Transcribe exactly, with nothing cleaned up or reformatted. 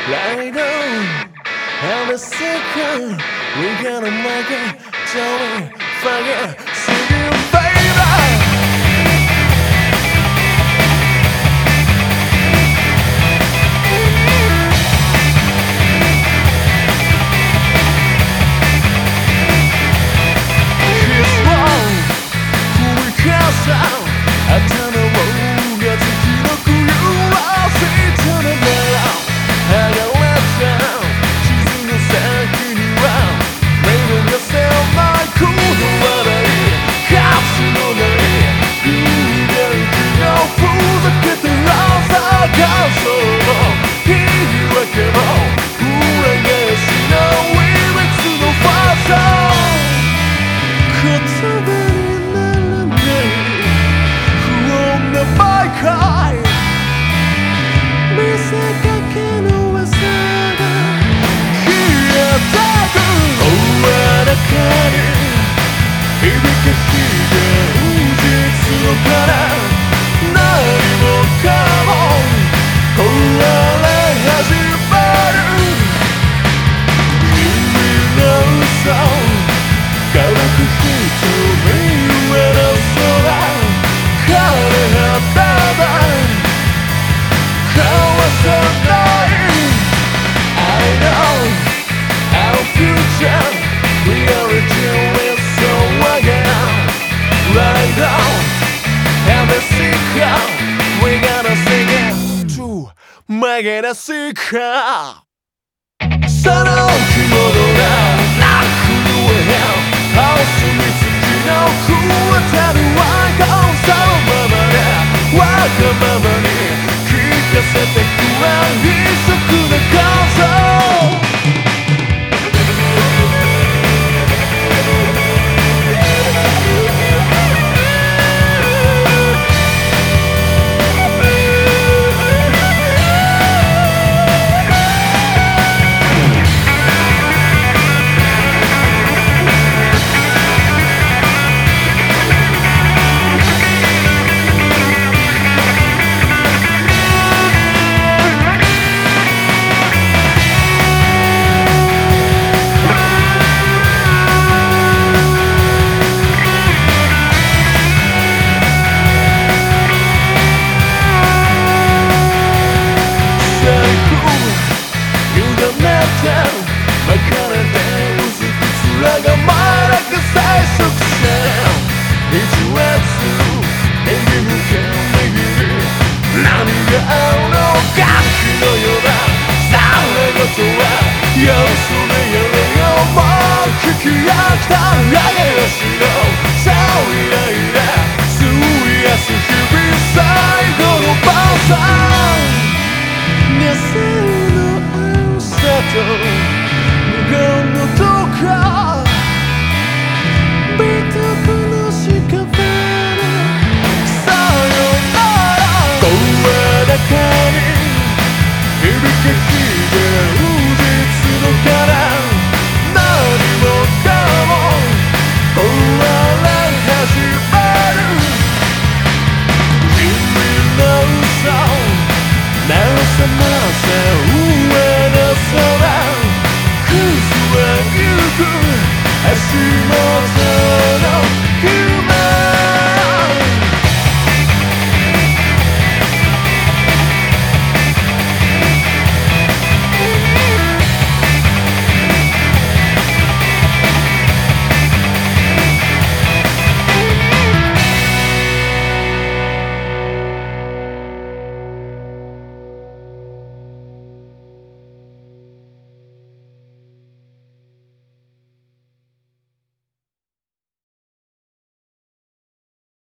Right on, have a second. We gotta make it, tell me, fuck it, see you, baby. He's wrong, who we cast out. I turn the road, get to keep the cool, I'll see to the middle. I got left down, she's in the second round. Maybe yourself my cool, the water in, cops in the day. You get it, you know, fools that get the rounds out, got so long. Here you are, come on, who I guess you know, we went to the far side. Cut to the We gotta sing it to make it a secret. その着物がなくは青墨付きのくわたるワイコンそのままでわがままに聞かせてくれ一足の構造Here we go.